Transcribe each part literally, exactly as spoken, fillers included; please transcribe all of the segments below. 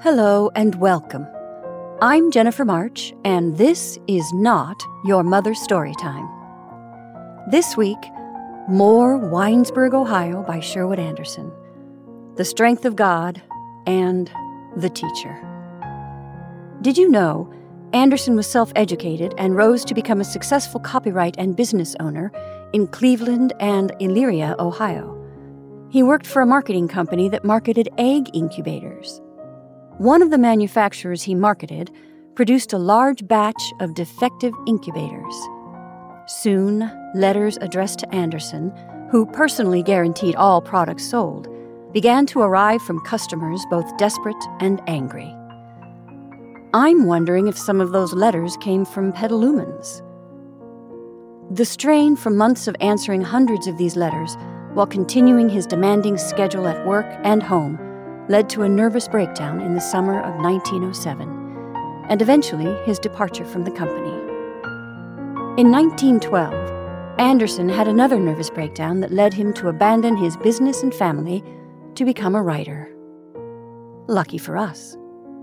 Hello and welcome. I'm Jennifer March, and this is not Your Mother's Storytime. This week, more Winesburg, Ohio by Sherwood Anderson, The Strength of God, and The Teacher. Did you know Anderson was self-educated and rose to become a successful copyright and business owner in Cleveland and Elyria, Ohio? He worked for a marketing company that marketed egg incubators. One of the manufacturers he marketed produced a large batch of defective incubators. Soon, letters addressed to Anderson, who personally guaranteed all products sold, began to arrive from customers both desperate and angry. I'm wondering if some of those letters came from Petalumans. The strain from months of answering hundreds of these letters while continuing his demanding schedule at work and home led to a nervous breakdown in the summer of nineteen oh seven, and eventually his departure from the company. In nineteen twelve, Anderson had another nervous breakdown that led him to abandon his business and family to become a writer. Lucky for us.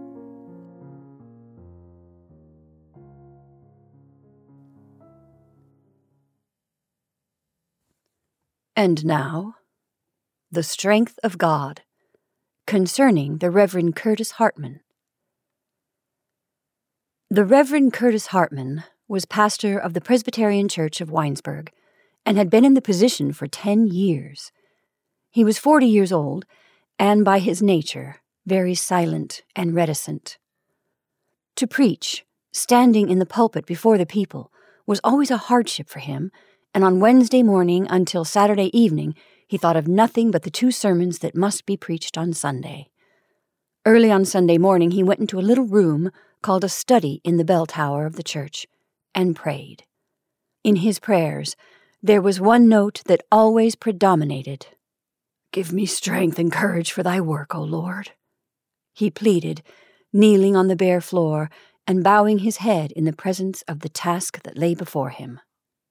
And now, The Strength of God, concerning the Reverend Curtis Hartman. The Reverend Curtis Hartman was pastor of the Presbyterian Church of Winesburg and had been in the position for ten years. He was forty years old and, by his nature, very silent and reticent. To preach, standing in the pulpit before the people, was always a hardship for him, and on Wednesday morning until Saturday evening he thought of nothing but the two sermons that must be preached on Sunday. Early on Sunday morning he went into a little room called a study in the bell tower of the church and prayed. In his prayers there was one note that always predominated. "Give me strength and courage for thy work, O Lord," he pleaded, kneeling on the bare floor and bowing his head in the presence of the task that lay before him.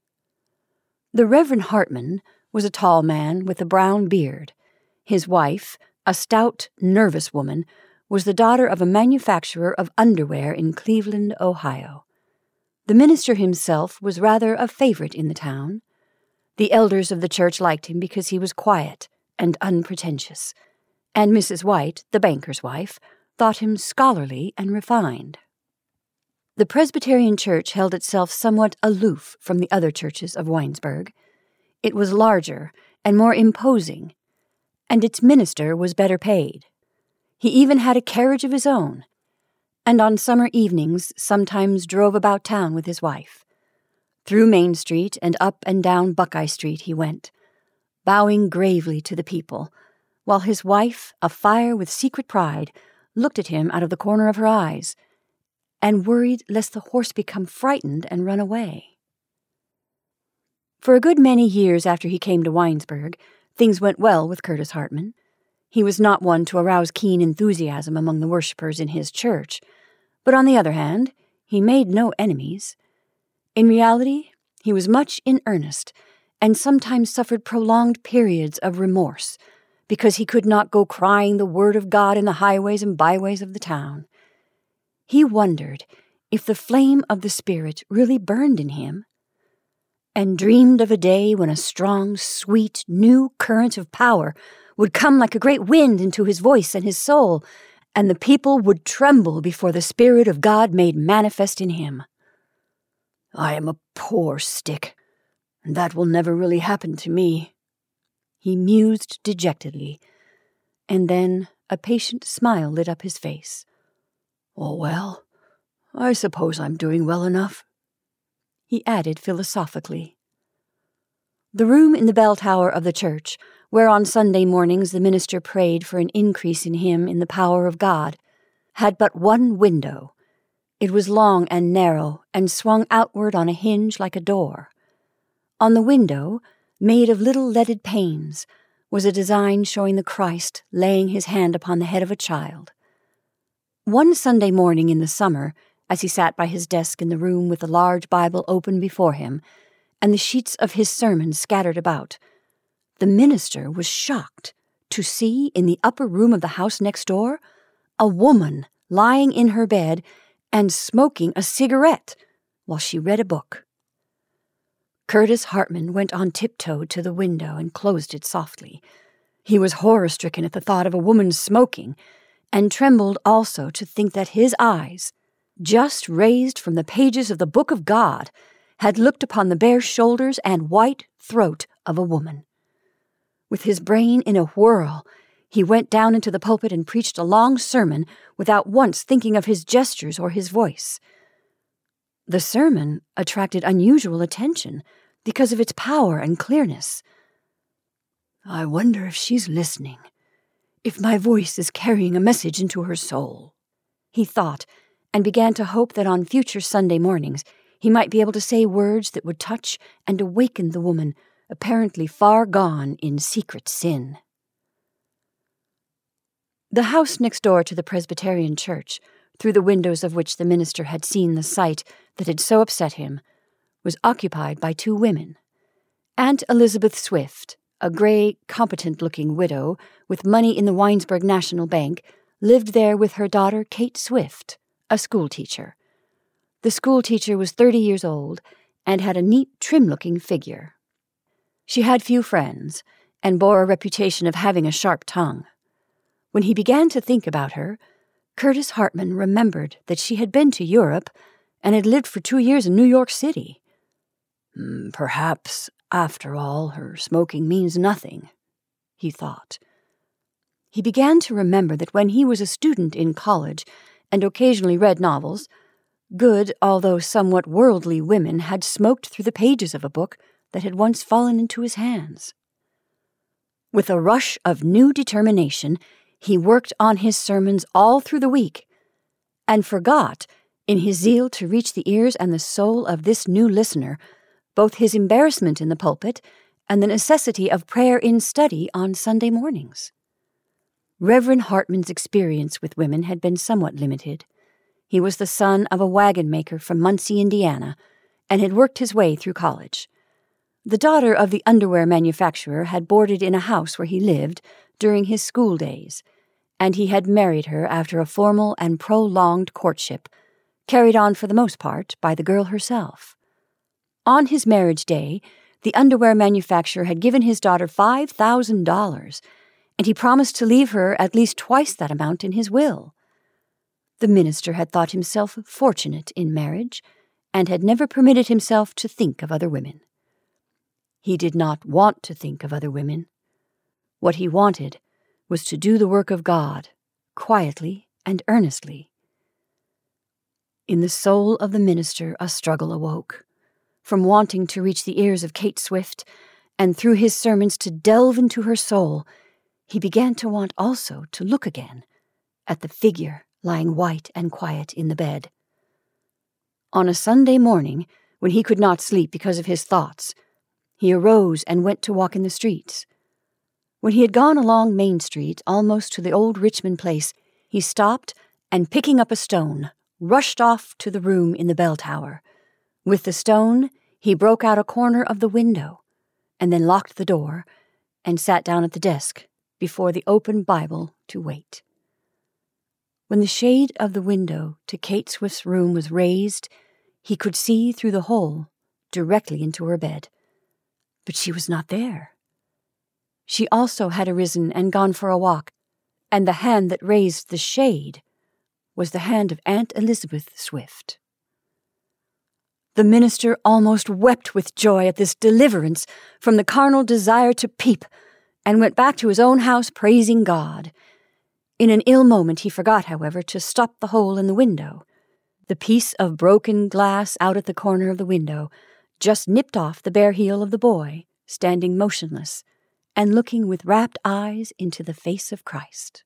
The Reverend Hartman was a tall man with a brown beard. His wife, a stout, nervous woman, was the daughter of a manufacturer of underwear in Cleveland, Ohio. The minister himself was rather a favorite in the town. The elders of the church liked him because he was quiet and unpretentious, and Missus White, the banker's wife, thought him scholarly and refined. The Presbyterian Church held itself somewhat aloof from the other churches of Winesburg. It was larger and more imposing, and its minister was better paid. He even had a carriage of his own, and on summer evenings sometimes drove about town with his wife. Through Main Street and up and down Buckeye Street he went, bowing gravely to the people, while his wife, afire with secret pride, looked at him out of the corner of her eyes, and worried lest the horse become frightened and run away. For a good many years after he came to Winesburg, things went well with Curtis Hartman. He was not one to arouse keen enthusiasm among the worshippers in his church, but on the other hand, he made no enemies. In reality, he was much in earnest, and sometimes suffered prolonged periods of remorse, because he could not go crying the word of God in the highways and byways of the town. He wondered if the flame of the Spirit really burned in him, and dreamed of a day when a strong, sweet, new current of power would come like a great wind into his voice and his soul, and the people would tremble before the Spirit of God made manifest in him. "I am a poor stick, and that will never really happen to me," he mused dejectedly, and then a patient smile lit up his face. "Oh, well, I suppose I'm doing well enough," he added philosophically. The room in the bell tower of the church, where on Sunday mornings the minister prayed for an increase in him in the power of God, had but one window. It was long and narrow and swung outward on a hinge like a door. On the window, made of little leaded panes, was a design showing the Christ laying his hand upon the head of a child. One Sunday morning in the summer, as he sat by his desk in the room with the large Bible open before him, and the sheets of his sermon scattered about, the minister was shocked to see in the upper room of the house next door a woman lying in her bed and smoking a cigarette while she read a book. Curtis Hartman went on tiptoe to the window and closed it softly. He was horror-stricken at the thought of a woman smoking, and trembled also to think that his eyes, just raised from the pages of the Book of God, had looked upon the bare shoulders and white throat of a woman. With his brain in a whirl, he went down into the pulpit and preached a long sermon without once thinking of his gestures or his voice. The sermon attracted unusual attention because of its power and clearness. "I wonder if she's listening, if my voice is carrying a message into her soul," he thought, and began to hope that on future Sunday mornings he might be able to say words that would touch and awaken the woman apparently far gone in secret sin. The house next door to the Presbyterian church, through the windows of which the minister had seen the sight that had so upset him, was occupied by two women. Aunt Elizabeth Swift, a gray, competent-looking widow with money in the Winesburg National Bank, lived there with her daughter Kate Swift, a schoolteacher. The schoolteacher was thirty years old and had a neat, trim-looking figure. She had few friends and bore a reputation of having a sharp tongue. When he began to think about her, Curtis Hartman remembered that she had been to Europe and had lived for two years in New York City. Mm, perhaps, after all, her smoking means nothing, he thought. He began to remember that when he was a student in college and occasionally read novels, good, although somewhat worldly women had smoked through the pages of a book that had once fallen into his hands. With a rush of new determination, he worked on his sermons all through the week, and forgot, in his zeal to reach the ears and the soul of this new listener, both his embarrassment in the pulpit and the necessity of prayer in study on Sunday mornings. Reverend Hartman's experience with women had been somewhat limited. He was the son of a wagon maker from Muncie, Indiana, and had worked his way through college. The daughter of the underwear manufacturer had boarded in a house where he lived during his school days, and he had married her after a formal and prolonged courtship, carried on for the most part by the girl herself. On his marriage day, the underwear manufacturer had given his daughter five thousand dollars, and he promised to leave her at least twice that amount in his will. The minister had thought himself fortunate in marriage, and had never permitted himself to think of other women. He did not want to think of other women. What he wanted was to do the work of God, quietly and earnestly. In the soul of the minister a struggle awoke, from wanting to reach the ears of Kate Swift, and through his sermons to delve into her soul. He began to want also to look again at the figure lying white and quiet in the bed. On a Sunday morning, when he could not sleep because of his thoughts, he arose and went to walk in the streets. When he had gone along Main Street, almost to the old Richmond place, he stopped and, picking up a stone, rushed off to the room in the bell tower. With the stone, he broke out a corner of the window, and then locked the door, and sat down at the desk before the open Bible to wait. When the shade of the window to Kate Swift's room was raised, he could see through the hole directly into her bed. But she was not there. She also had arisen and gone for a walk, and the hand that raised the shade was the hand of Aunt Elizabeth Swift. The minister almost wept with joy at this deliverance from the carnal desire to peep, and went back to his own house praising God. In an ill moment he forgot, however, to stop the hole in the window. The piece of broken glass out at the corner of the window just nipped off the bare heel of the boy, standing motionless, and looking with rapt eyes into the face of Christ.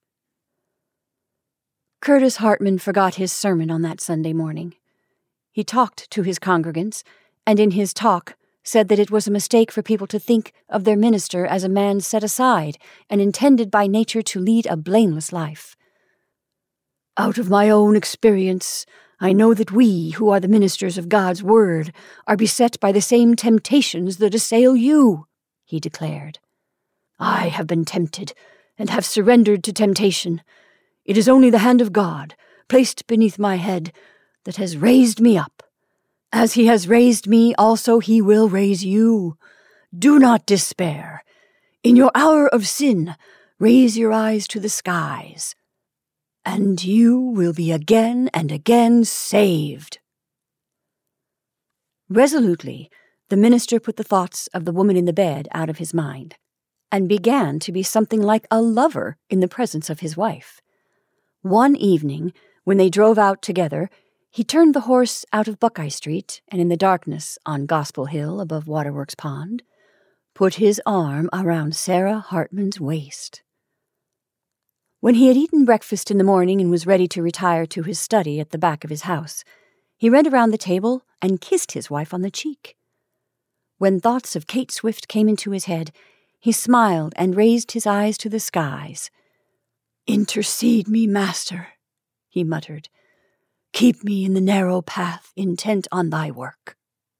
Curtis Hartman forgot his sermon on that Sunday morning. He talked to his congregants, and in his talk said that it was a mistake for people to think of their minister as a man set aside and intended by nature to lead a blameless life. Out of my own experience, I know that we, who are the ministers of God's word, are beset by the same temptations that assail you, he declared. I have been tempted, and have surrendered to temptation. It is only the hand of God, placed beneath my head, that has raised me up. As he has raised me, also he will raise you. Do not despair. In your hour of sin, raise your eyes to the skies, and you will be again and again saved." Resolutely, the minister put the thoughts of the woman in the bed out of his mind, and began to be something like a lover in the presence of his wife. One evening, when they drove out together, he turned the horse out of Buckeye Street, and in the darkness on Gospel Hill above Waterworks Pond, put his arm around Sarah Hartman's waist. When he had eaten breakfast in the morning and was ready to retire to his study at the back of his house, he ran around the table and kissed his wife on the cheek. When thoughts of Kate Swift came into his head, he smiled and raised his eyes to the skies. "Intercede me, Master," he muttered. "Keep me in the narrow path, intent on thy work."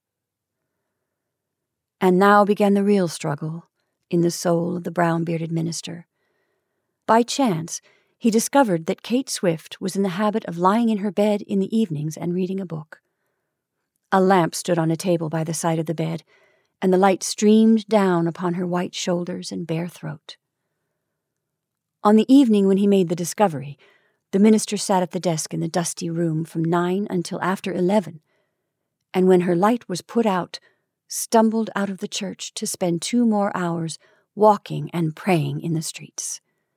And now began the real struggle in the soul of the brown-bearded minister. By chance, he discovered that Kate Swift was in the habit of lying in her bed in the evenings and reading a book. A lamp stood on a table by the side of the bed, and the light streamed down upon her white shoulders and bare throat. On the evening when he made the discovery, the minister sat at the desk in the dusty room from nine until after eleven, and when her light was put out, stumbled out of the church to spend two more hours walking and praying in the streets.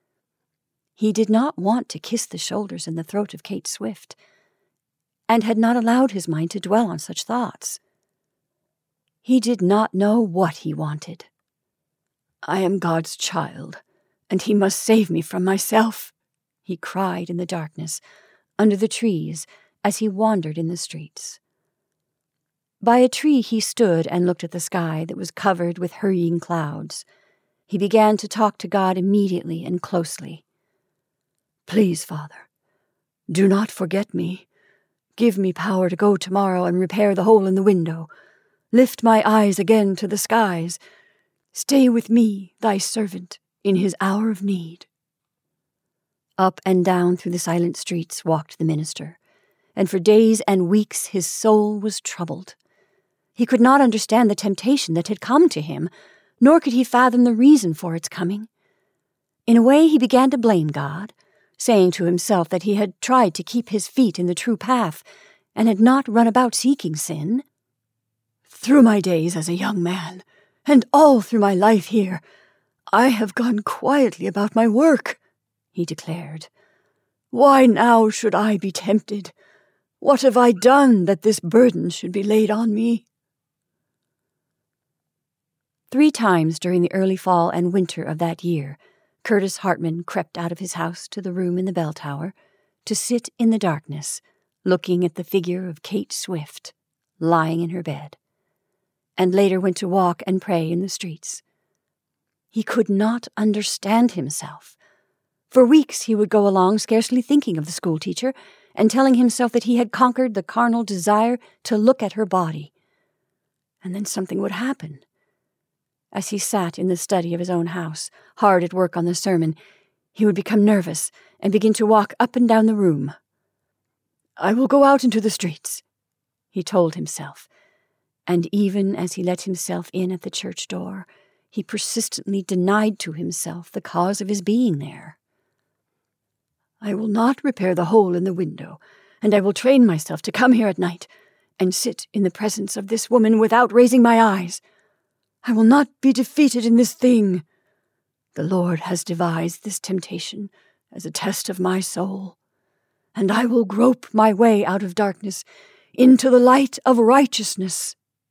He did not want to kiss the shoulders and the throat of Kate Swift, and had not allowed his mind to dwell on such thoughts. He did not know what he wanted. "I am God's child, and he must save me from myself," he cried in the darkness, under the trees, as he wandered in the streets. By a tree he stood and looked at the sky that was covered with hurrying clouds. He began to talk to God immediately and closely. "Please, Father, do not forget me. Give me power to go tomorrow and repair the hole in the window. Lift my eyes again to the skies. Stay with me, thy servant, in his hour of need." Up and down through the silent streets walked the minister, and for days and weeks his soul was troubled. He could not understand the temptation that had come to him, nor could he fathom the reason for its coming. In a way, he began to blame God, saying to himself that he had tried to keep his feet in the true path and had not run about seeking sin. "Through my days as a young man, and all through my life here, I have gone quietly about my work," he declared. "Why now should I be tempted? What have I done that this burden should be laid on me?" Three times during the early fall and winter of that year, Curtis Hartman crept out of his house to the room in the bell tower to sit in the darkness, looking at the figure of Kate Swift lying in her bed, and later went to walk and pray in the streets. He could not understand himself. For weeks he would go along scarcely thinking of the schoolteacher and telling himself that he had conquered the carnal desire to look at her body. And then something would happen. As he sat in the study of his own house, hard at work on the sermon, he would become nervous and begin to walk up and down the room. "I will go out into the streets," he told himself, and even as he let himself in at the church door, he persistently denied to himself the cause of his being there. "I will not repair the hole in the window, and I will train myself to come here at night and sit in the presence of this woman without raising my eyes. I will not be defeated in this thing. The Lord has devised this temptation as a test of my soul, and I will grope my way out of darkness into the light of righteousness."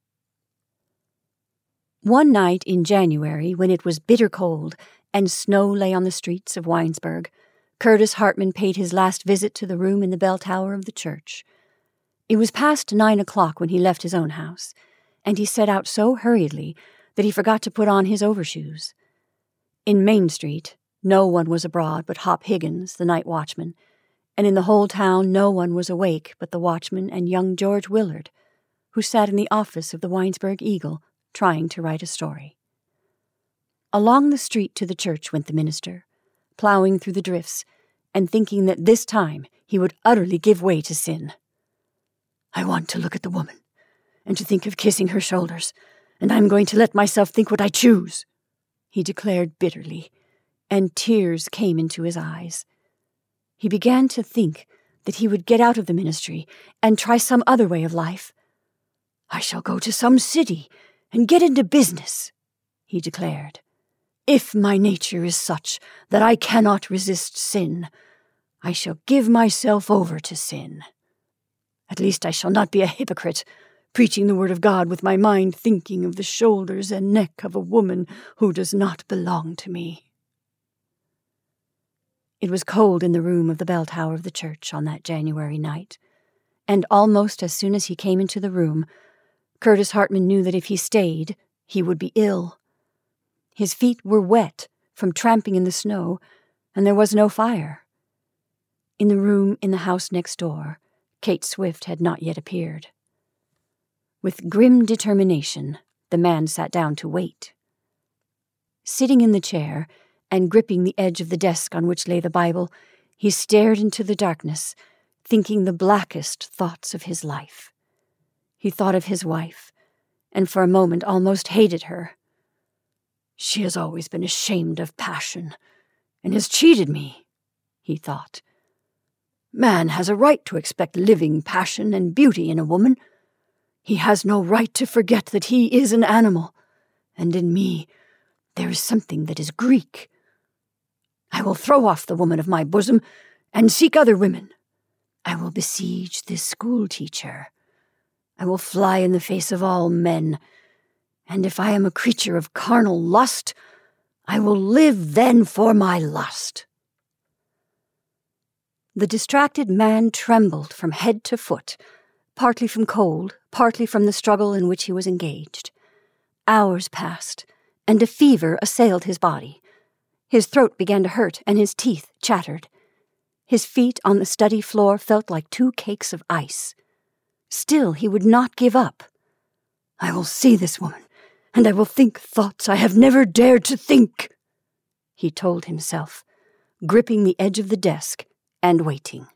One night in January, when it was bitter cold and snow lay on the streets of Winesburg, Curtis Hartman paid his last visit to the room in the bell tower of the church. It was past nine o'clock when he left his own house, and he set out so hurriedly that he forgot to put on his overshoes. In Main Street, no one was abroad but Hop Higgins, the night watchman, and in the whole town no one was awake but the watchman and young George Willard, who sat in the office of the Winesburg Eagle, trying to write a story. Along the street to the church went the minister, plowing through the drifts, and thinking that this time he would utterly give way to sin. "I want to look at the woman, and to think of kissing her shoulders, and I'm going to let myself think what I choose," he declared bitterly, and tears came into his eyes. He began to think that he would get out of the ministry and try some other way of life. "I shall go to some city and get into business," he declared. "If my nature is such that I cannot resist sin, I shall give myself over to sin. At least I shall not be a hypocrite, preaching the word of God with my mind thinking of the shoulders and neck of a woman who does not belong to me." It was cold in the room of the bell tower of the church on that January night, and almost as soon as he came into the room, Curtis Hartman knew that if he stayed, he would be ill. His feet were wet from tramping in the snow, and there was no fire. In the room in the house next door, Kate Swift had not yet appeared. With grim determination, the man sat down to wait. Sitting in the chair and gripping the edge of the desk on which lay the Bible, he stared into the darkness, thinking the blackest thoughts of his life. He thought of his wife, and for a moment almost hated her. "She has always been ashamed of passion, and has cheated me," he thought. "Man has a right to expect living passion and beauty in a woman. He has no right to forget that he is an animal, and in me there is something that is Greek. I will throw off the woman of my bosom and seek other women. I will besiege this school teacher. I will fly in the face of all men, and if I am a creature of carnal lust, I will live then for my lust." The distracted man trembled from head to foot, partly from cold, partly from the struggle in which he was engaged. Hours passed, and a fever assailed his body. His throat began to hurt, and his teeth chattered. His feet on the study floor felt like two cakes of ice. Still he would not give up. "I will see this woman, and I will think thoughts I have never dared to think," he told himself, gripping the edge of the desk and waiting.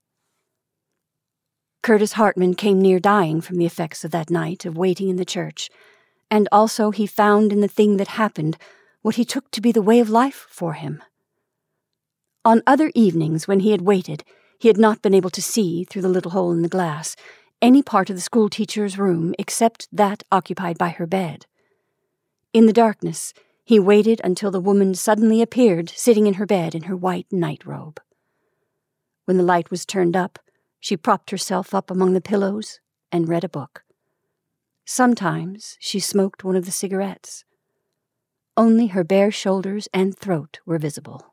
Curtis Hartman came near dying from the effects of that night of waiting in the church, and also he found in the thing that happened what he took to be the way of life for him. On other evenings when he had waited, he had not been able to see, through the little hole in the glass, any part of the schoolteacher's room except that occupied by her bed. In the darkness, he waited until the woman suddenly appeared sitting in her bed in her white night-robe. When the light was turned up, she propped herself up among the pillows and read a book. Sometimes she smoked one of the cigarettes. Only her bare shoulders and throat were visible.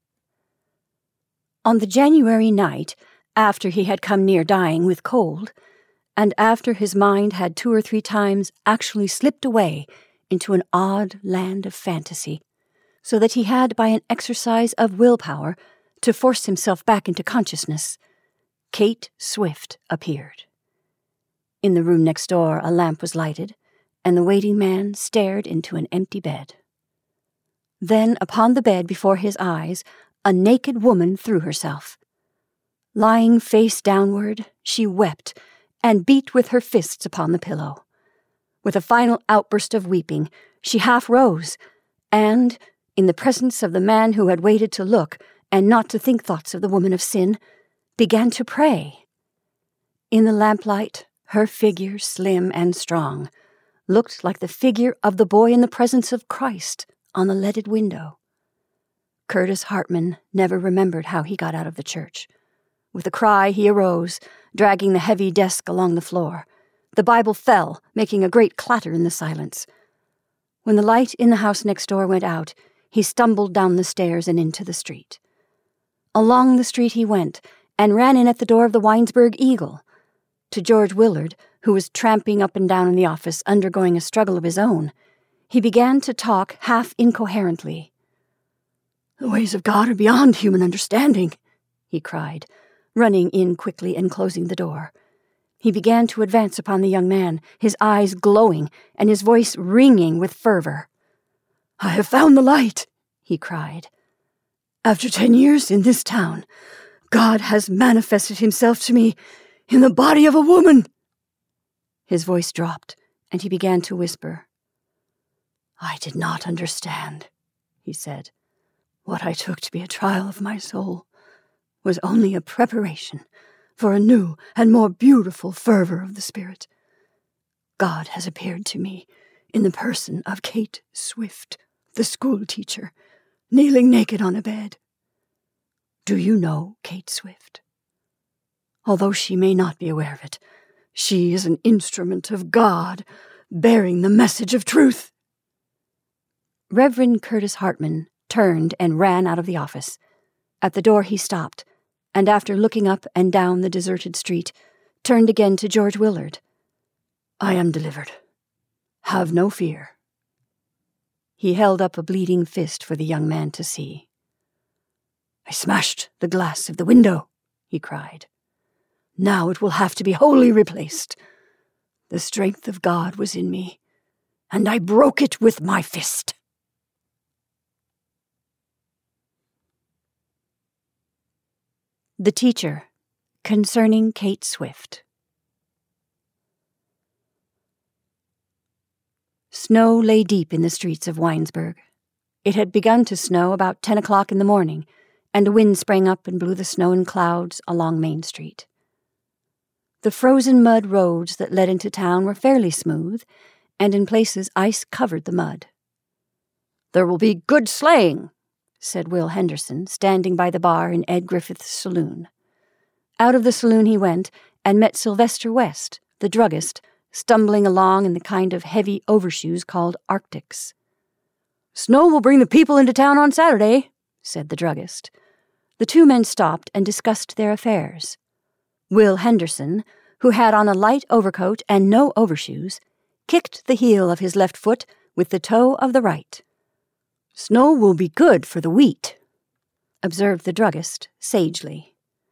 On the January night, after he had come near dying with cold, and after his mind had two or three times actually slipped away into an odd land of fantasy, so that he had, by an exercise of willpower, to force himself back into consciousness, Kate Swift appeared. In the room next door a lamp was lighted, and the waiting man stared into an empty bed. Then upon the bed before his eyes a naked woman threw herself. Lying face downward, she wept and beat with her fists upon the pillow. With a final outburst of weeping, she half rose, and, in the presence of the man who had waited to look and not to think thoughts of the woman of sin, began to pray. In the lamplight, her figure, slim and strong, looked like the figure of the boy in the presence of Christ on the leaded window. Curtis Hartman never remembered how he got out of the church. With a cry, he arose, dragging the heavy desk along the floor. The Bible fell, making a great clatter in the silence. When the light in the house next door went out, he stumbled down the stairs and into the street. Along the street he went, and ran in at the door of the Winesburg Eagle. To George Willard, who was tramping up and down in the office, undergoing a struggle of his own, he began to talk half incoherently. "The ways of God are beyond human understanding," he cried, running in quickly and closing the door. He began to advance upon the young man, his eyes glowing and his voice ringing with fervor. "I have found the light," he cried. After ten years in this town, God has manifested himself to me in the body of a woman." His voice dropped, and he began to whisper. "I did not understand," he said. "What I took to be a trial of my soul was only a preparation for a new and more beautiful fervor of the Spirit. God has appeared to me in the person of Kate Swift, the school teacher, kneeling naked on a bed. Do you know Kate Swift? Although she may not be aware of it, she is an instrument of God, bearing the message of truth." Reverend Curtis Hartman turned and ran out of the office. At the door he stopped, and after looking up and down the deserted street, turned again to George Willard. "I am delivered. Have no fear." He held up a bleeding fist for the young man to see. "I smashed the glass of the window," he cried. "Now it will have to be wholly replaced. The strength of God was in me, and I broke it with my fist." The Teacher, concerning Kate Swift. Snow lay deep in the streets of Winesburg. It had begun to snow about ten o'clock in the morning, and a wind sprang up and blew the snow in clouds along Main Street. The frozen mud roads that led into town were fairly smooth, and in places ice covered the mud. "There will be good sleighing," said Will Henderson, standing by the bar in Ed Griffith's saloon. Out of the saloon he went and met Sylvester West, the druggist, stumbling along in the kind of heavy overshoes called Arctics. "Snow will bring the people into town on Saturday," said the druggist. The two men stopped and discussed their affairs. Will Henderson, who had on a light overcoat and no overshoes, kicked the heel of his left foot with the toe of the right. "Snow will be good for the wheat," observed the druggist sagely.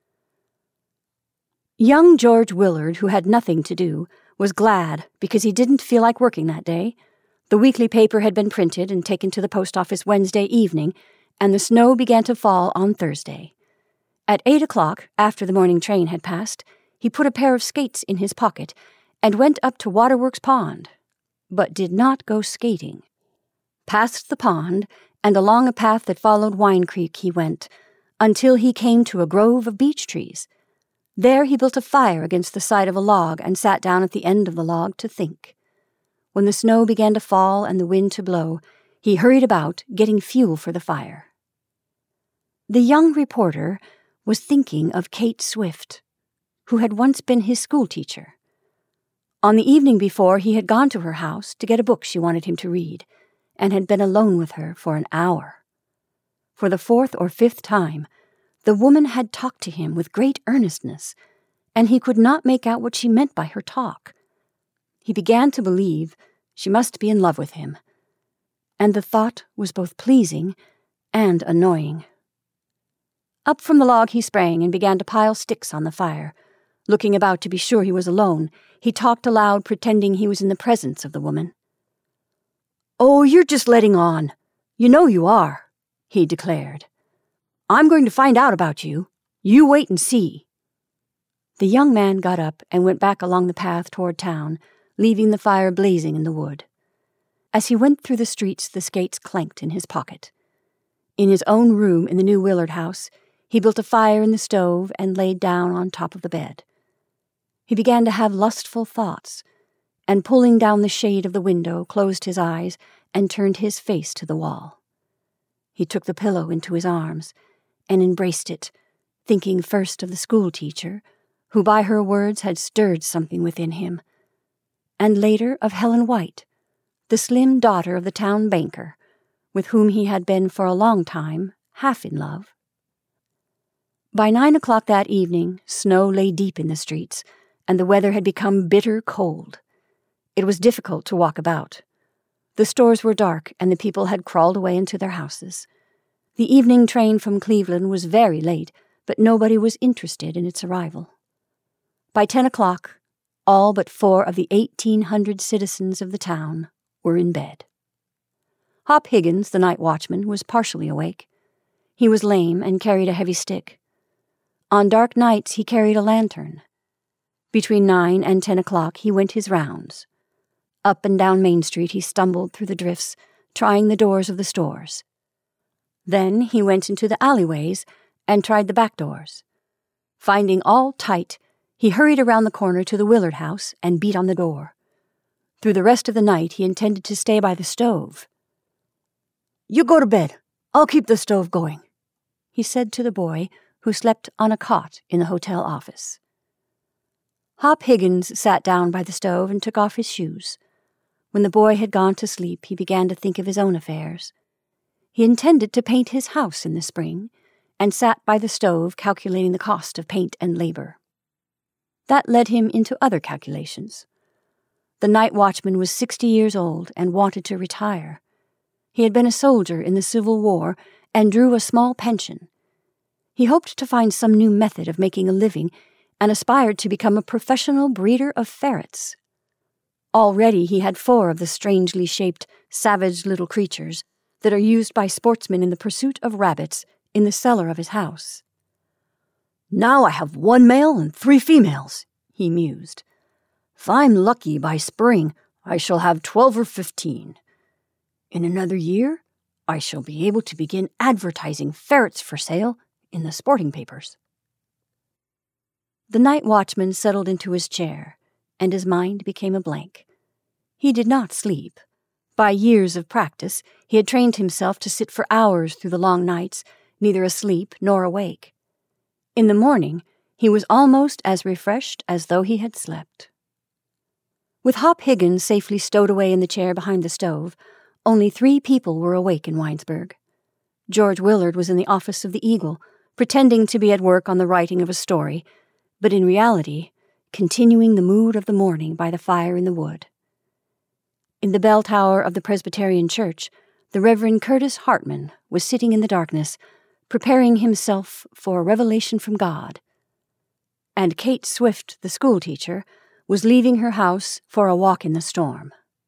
Young George Willard, who had nothing to do, was glad because he didn't feel like working that day. The weekly paper had been printed and taken to the post office Wednesday evening, and the snow began to fall on Thursday. At eight o'clock, after the morning train had passed, he put a pair of skates in his pocket and went up to Waterworks Pond, but did not go skating. Past the pond and along a path that followed Wine Creek he went, until he came to a grove of beech trees. There he built a fire against the side of a log and sat down at the end of the log to think. When the snow began to fall and the wind to blow, he hurried about, getting fuel for the fire. The young reporter was thinking of Kate Swift, who had once been his schoolteacher. On the evening before, he had gone to her house to get a book she wanted him to read, and had been alone with her for an hour. For the fourth or fifth time, the woman had talked to him with great earnestness, and he could not make out what she meant by her talk. He began to believe she must be in love with him, and the thought was both pleasing and annoying. Up from the log he sprang and began to pile sticks on the fire. Looking about to be sure he was alone, he talked aloud, pretending he was in the presence of the woman. "Oh, you're just letting on. You know you are," he declared. "I'm going to find out about you. You wait and see." The young man got up and went back along the path toward town, leaving the fire blazing in the wood. As he went through the streets, the skates clanked in his pocket. In his own room in the new Willard house, he built a fire in the stove and laid down on top of the bed. He began to have lustful thoughts, and pulling down the shade of the window, closed his eyes and turned his face to the wall. He took the pillow into his arms and embraced it, thinking first of the schoolteacher, who by her words had stirred something within him, and later of Helen White, the slim daughter of the town banker, with whom he had been for a long time half in love. By nine o'clock that evening, snow lay deep in the streets, and the weather had become bitter cold. It was difficult to walk about. The stores were dark, and the people had crawled away into their houses. The evening train from Cleveland was very late, but nobody was interested in its arrival. By ten o'clock, all but four of the eighteen hundred citizens of the town were in bed. Hop Higgins, the night watchman, was partially awake. He was lame and carried a heavy stick. On dark nights he carried a lantern. Between nine and ten o'clock he went his rounds. Up and down Main Street he stumbled through the drifts, trying the doors of the stores. Then he went into the alleyways and tried the back doors. Finding all tight, he hurried around the corner to the Willard house and beat on the door. Through the rest of the night he intended to stay by the stove. "You go to bed. I'll keep the stove going," he said to the boy, who slept on a cot in the hotel office. Hop Higgins sat down by the stove and took off his shoes. When the boy had gone to sleep, he began to think of his own affairs. He intended to paint his house in the spring, and sat by the stove calculating the cost of paint and labor. That led him into other calculations. The night watchman was sixty years old and wanted to retire. He had been a soldier in the Civil War and drew a small pension. He hoped to find some new method of making a living and aspired to become a professional breeder of ferrets. Already he had four of the strangely shaped, savage little creatures that are used by sportsmen in the pursuit of rabbits in the cellar of his house. "Now I have one male and three females," he mused. "If I'm lucky by spring, I shall have twelve or fifteen. In another year, I shall be able to begin advertising ferrets for sale in the sporting papers." The night watchman settled into his chair, and his mind became a blank. He did not sleep. By years of practice, he had trained himself to sit for hours through the long nights, neither asleep nor awake. In the morning, he was almost as refreshed as though he had slept. With Hop Higgins safely stowed away in the chair behind the stove, only three people were awake in Winesburg. George Willard was in the office of the Eagle, pretending to be at work on the writing of a story, but in reality, continuing the mood of the morning by the fire in the wood. In the bell tower of the Presbyterian Church, the Reverend Curtis Hartman was sitting in the darkness, preparing himself for a revelation from God. And Kate Swift, the schoolteacher, was leaving her house for a walk in the storm.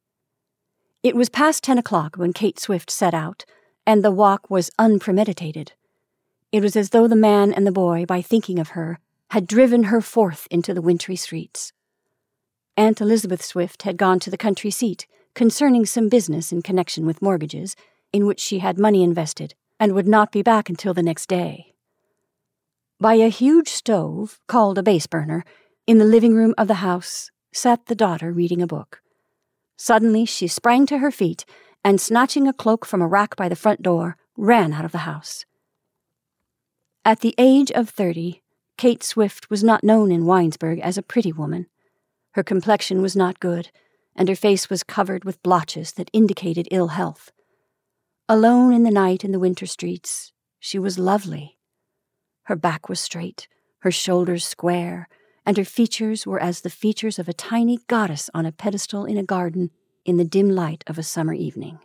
It was past ten o'clock when Kate Swift set out, and the walk was unpremeditated. It was as though the man and the boy, by thinking of her, had driven her forth into the wintry streets. Aunt Elizabeth Swift had gone to the country seat concerning some business in connection with mortgages, in which she had money invested, and would not be back until the next day. By a huge stove, called a base burner, in the living room of the house, sat the daughter reading a book. Suddenly she sprang to her feet, and snatching a cloak from a rack by the front door, ran out of the house. At the age of thirty, Kate Swift was not known in Winesburg as a pretty woman. Her complexion was not good, and her face was covered with blotches that indicated ill health. Alone in the night in the winter streets, she was lovely. Her back was straight, her shoulders square, and her features were as the features of a tiny goddess on a pedestal in a garden in the dim light of a summer evening.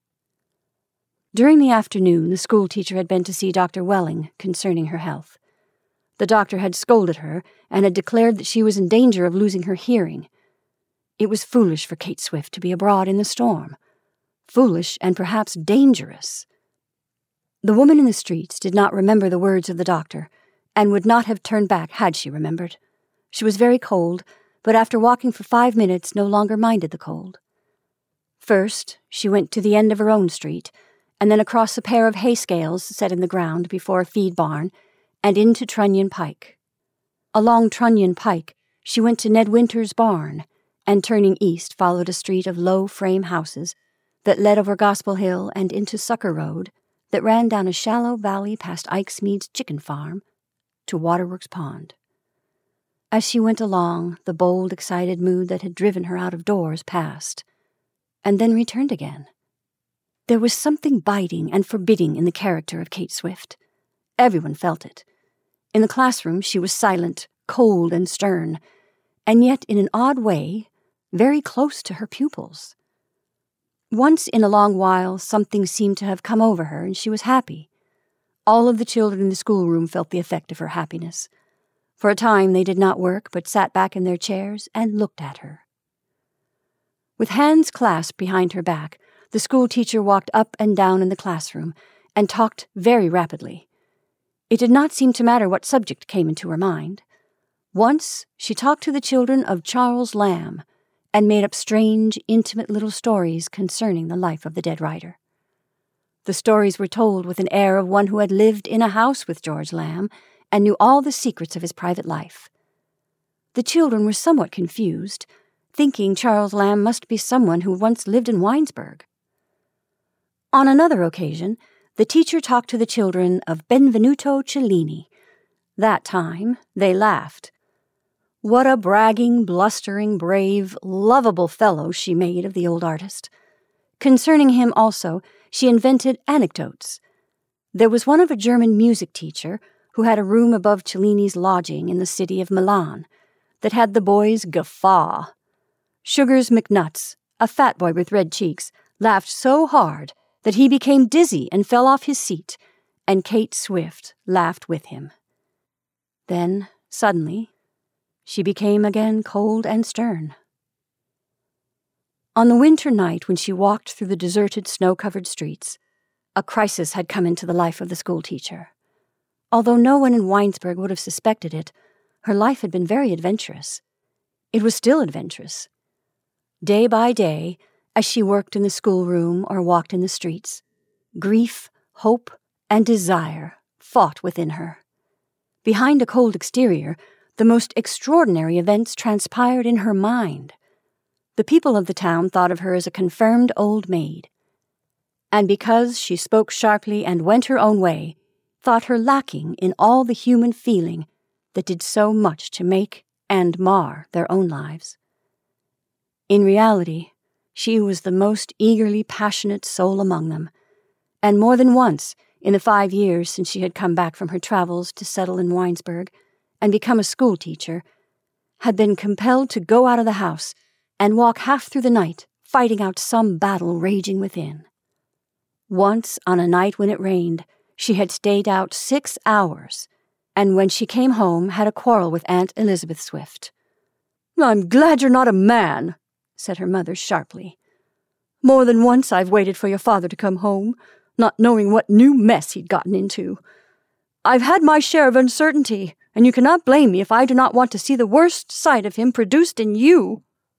During the afternoon, the schoolteacher had been to see Doctor Welling concerning her health. The doctor had scolded her and had declared that she was in danger of losing her hearing. It was foolish for Kate Swift to be abroad in the storm. Foolish and perhaps dangerous. The woman in the streets did not remember the words of the doctor, and would not have turned back had she remembered. She was very cold, but after walking for five minutes no longer minded the cold. First, she went to the end of her own street, and then across a pair of hay scales set in the ground before a feed barn, and into Trunnion Pike. Along Trunnion Pike, she went to Ned Winter's barn, and turning east followed a street of low frame houses that led over Gospel Hill and into Sucker Road, that ran down a shallow valley past Ike Smead's chicken farm to Waterworks Pond. As she went along, the bold, excited mood that had driven her out of doors passed, and then returned again. There was something biting and forbidding in the character of Kate Swift. Everyone felt it. In the classroom she was silent, cold, and stern, and yet in an odd way very close to her pupils. Once in a long while something seemed to have come over her, and she was happy. All of the children in the schoolroom felt the effect of her happiness. For a time they did not work, but sat back in their chairs and looked at her. With hands clasped behind her back, the schoolteacher walked up and down in the classroom, and talked very rapidly. It did not seem to matter what subject came into her mind. Once she talked to the children of Charles Lamb and made up strange, intimate little stories concerning the life of the dead writer. The stories were told with an air of one who had lived in a house with George Lamb and knew all the secrets of his private life. The children were somewhat confused, thinking Charles Lamb must be someone who once lived in Winesburg. On another occasion, the teacher talked to the children of Benvenuto Cellini. That time, they laughed. What a bragging, blustering, brave, lovable fellow she made of the old artist. Concerning him also, she invented anecdotes. There was one of a German music teacher who had a room above Cellini's lodging in the city of Milan that had the boys guffaw. Sugars McNuts, a fat boy with red cheeks, laughed so hard that he became dizzy and fell off his seat, and Kate Swift laughed with him. Then, suddenly, she became again cold and stern. On the winter night when she walked through the deserted, snow-covered streets, a crisis had come into the life of the schoolteacher. Although no one in Winesburg would have suspected it, her life had been very adventurous. It was still adventurous. Day by day, as she worked in the schoolroom or walked in the streets, grief, hope, and desire fought within her. Behind a cold exterior, the most extraordinary events transpired in her mind. The people of the town thought of her as a confirmed old maid, and because she spoke sharply and went her own way, thought her lacking in all the human feeling that did so much to make and mar their own lives. In reality, she was the most eagerly passionate soul among them, and more than once, in the five years since she had come back from her travels to settle in Winesburg and become a schoolteacher, had been compelled to go out of the house and walk half through the night, fighting out some battle raging within. Once, on a night when it rained, she had stayed out six hours, and when she came home had a quarrel with Aunt Elizabeth Swift. "I'm glad you're not a man," said her mother sharply. "More than once I've waited for your father to come home, not knowing what new mess he'd gotten into. I've had my share of uncertainty, and you cannot blame me if I do not want to see the worst side of him produced in you."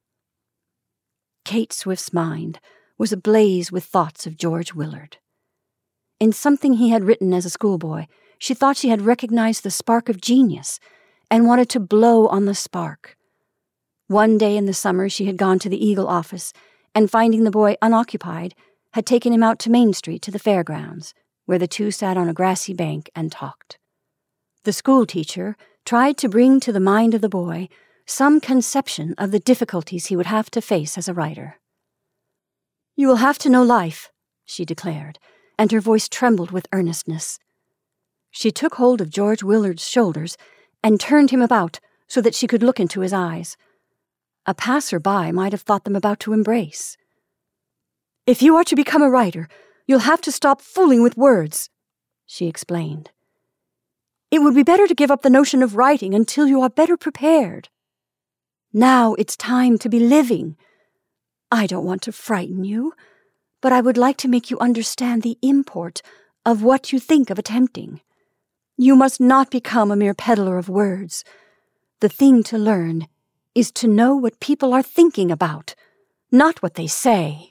Kate Swift's mind was ablaze with thoughts of George Willard. In something he had written as a schoolboy, she thought she had recognized the spark of genius and wanted to blow on the spark. One day in the summer she had gone to the Eagle office and, finding the boy unoccupied, had taken him out to Main Street to the fairgrounds, where the two sat on a grassy bank and talked. The schoolteacher tried to bring to the mind of the boy some conception of the difficulties he would have to face as a writer. "You will have to know life," she declared, and her voice trembled with earnestness. She took hold of George Willard's shoulders and turned him about so that she could look into his eyes. A passer-by might have thought them about to embrace. "If you are to become a writer, you'll have to stop fooling with words," she explained. "It would be better to give up the notion of writing until you are better prepared. Now it's time to be living. I don't want to frighten you, but I would like to make you understand the import of what you think of attempting. You must not become a mere peddler of words. The thing to learn is to know what people are thinking about, not what they say."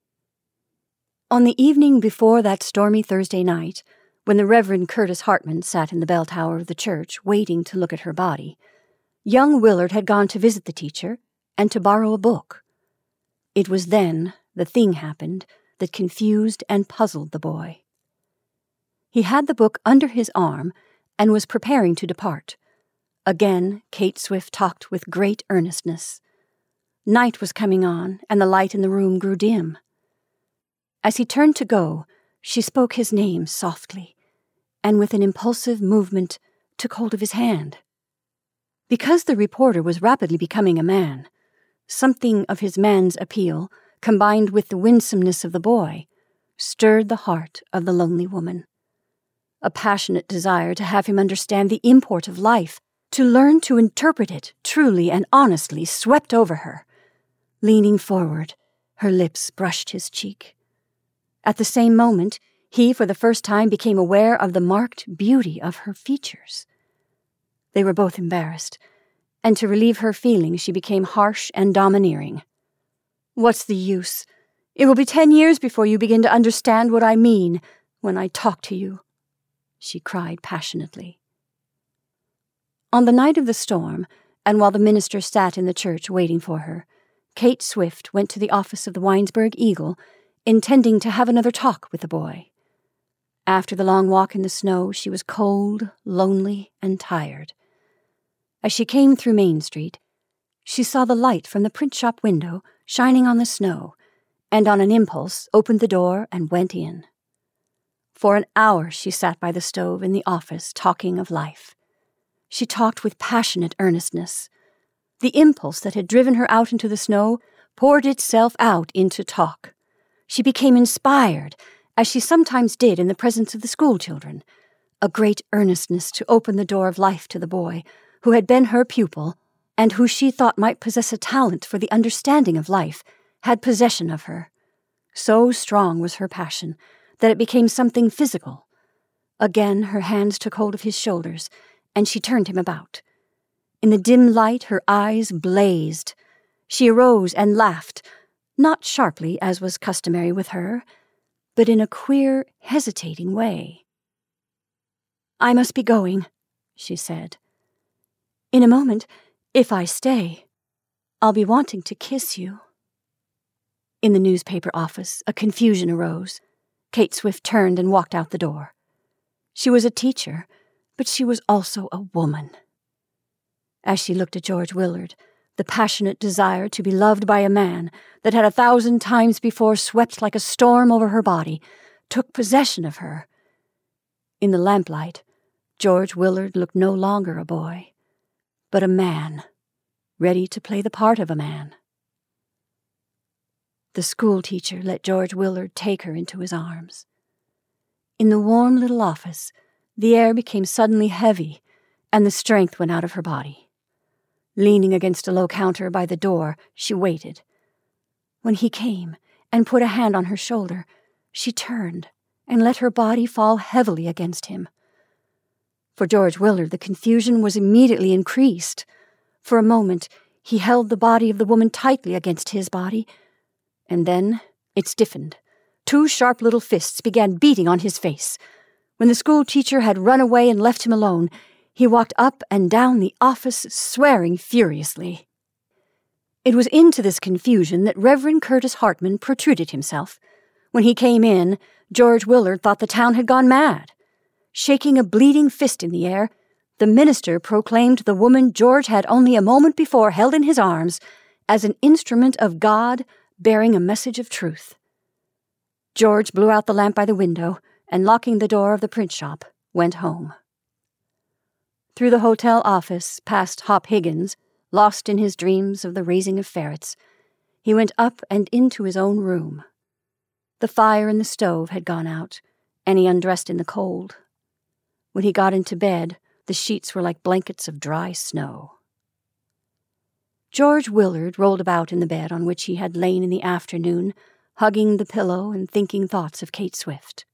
On the evening before that stormy Thursday night, when the Reverend Curtis Hartman sat in the bell tower of the church waiting to look at her body, young Willard had gone to visit the teacher and to borrow a book. It was then the thing happened that confused and puzzled the boy. He had the book under his arm and was preparing to depart. Again, Kate Swift talked with great earnestness. Night was coming on, and the light in the room grew dim. As he turned to go, she spoke his name softly, and with an impulsive movement took hold of his hand. Because the reporter was rapidly becoming a man, something of his man's appeal, combined with the winsomeness of the boy, stirred the heart of the lonely woman. A passionate desire to have him understand the import of life, to learn to interpret it truly and honestly, swept over her. Leaning forward, her lips brushed his cheek. At the same moment, He, for the first time, became aware of the marked beauty of her features. They were both embarrassed, and to relieve her feelings, she became harsh and domineering. "What's the use? It will be ten years before you begin to understand what I mean when I talk to you," she cried passionately. On the night of the storm, and while the minister sat in the church waiting for her, Kate Swift went to the office of the Winesburg Eagle, intending to have another talk with the boy. After the long walk in the snow, she was cold, lonely, and tired. As she came through Main Street, she saw the light from the print shop window shining on the snow, and on an impulse opened the door and went in. For an hour she sat by the stove in the office talking of life. She talked with passionate earnestness. The impulse that had driven her out into the snow poured itself out into talk. She became inspired, as she sometimes did in the presence of the schoolchildren, a great earnestness to open the door of life to the boy, who had been her pupil, and who she thought might possess a talent for the understanding of life, had possession of her. So strong was her passion that it became something physical. Again her hands took hold of his shoulders, and she turned him about. In the dim light her eyes blazed. She arose and laughed, not sharply as was customary with her, but in a queer, hesitating way. "I must be going," she said. "In a moment, if I stay, I'll be wanting to kiss you." In the newspaper office, a confusion arose. Kate Swift turned and walked out the door. She was a teacher, but she was also a woman. As she looked at George Willard, the passionate desire to be loved by a man that had a thousand times before swept like a storm over her body took possession of her. In the lamplight, George Willard looked no longer a boy, but a man, ready to play the part of a man. The schoolteacher let George Willard take her into his arms. In the warm little office, the air became suddenly heavy, and the strength went out of her body. Leaning against a low counter by the door, she waited. When he came and put a hand on her shoulder, she turned and let her body fall heavily against him. For George Willard, the confusion was immediately increased. For a moment, he held the body of the woman tightly against his body, and then it stiffened. Two sharp little fists began beating on his face. When the schoolteacher had run away and left him alone, he walked up and down the office, swearing furiously. It was into this confusion that Reverend Curtis Hartman protruded himself. When he came in, George Willard thought the town had gone mad. Shaking a bleeding fist in the air, the minister proclaimed the woman George had only a moment before held in his arms as an instrument of God bearing a message of truth. George blew out the lamp by the window and, locking the door of the print shop, went home. Through the hotel office, past Hop Higgins, lost in his dreams of the raising of ferrets, he went up and into his own room. The fire in the stove had gone out, and he undressed in the cold. When he got into bed, the sheets were like blankets of dry snow. George Willard rolled about in the bed on which he had lain in the afternoon, hugging the pillow and thinking thoughts of Kate Swift.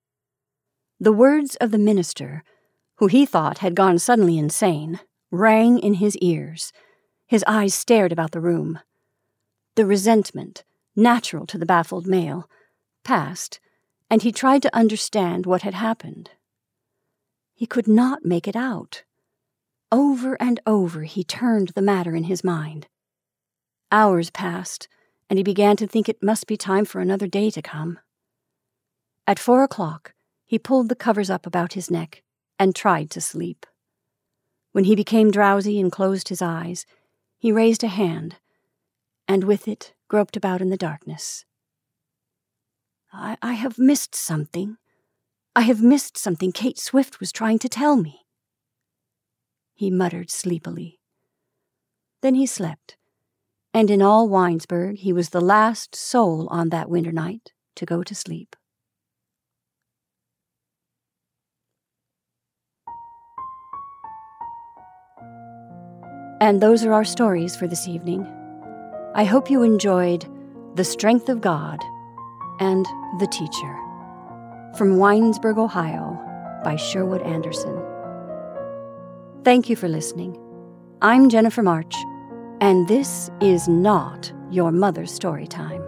The words of the minister, who he thought had gone suddenly insane, rang in his ears. His eyes stared about the room. The resentment, natural to the baffled male, passed, and he tried to understand what had happened. He could not make it out. Over and over he turned the matter in his mind. Hours passed, and he began to think it must be time for another day to come. At four o'clock, he pulled the covers up about his neck and tried to sleep. When he became drowsy and closed his eyes, he raised a hand, and with it groped about in the darkness. I, I have missed something. I have missed something Kate Swift was trying to tell me, he muttered sleepily. Then he slept, and in all Winesburg he was the last soul on that winter night to go to sleep. And those are our stories for this evening. I hope you enjoyed The Strength of God and The Teacher. from Winesburg, Ohio, by Sherwood Anderson. Thank you for listening. I'm Jennifer March, and this is not your mother's story time.